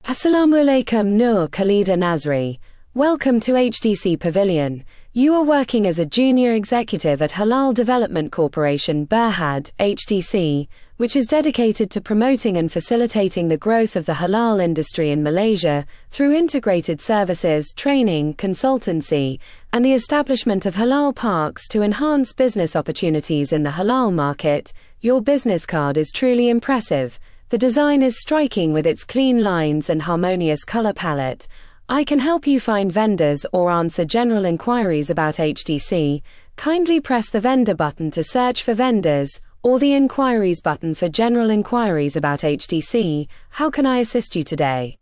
Assalamu alaikum Noor Khalida Nasri. Welcome to HDC Pavilion. You are working as a junior executive at Halal Development Corporation Berhad, HDC, which is dedicated to promoting and facilitating the growth of the halal industry in Malaysia through integrated services, training, consultancy, and the establishment of halal parks to enhance business opportunities in the halal market. Your business card is truly impressive. The design is striking with its clean lines and harmonious color palette. I can help you find vendors or answer general inquiries about HDC. Kindly press the vendor button to search for vendors, or the inquiries button for general inquiries about HDC. How can I assist you today?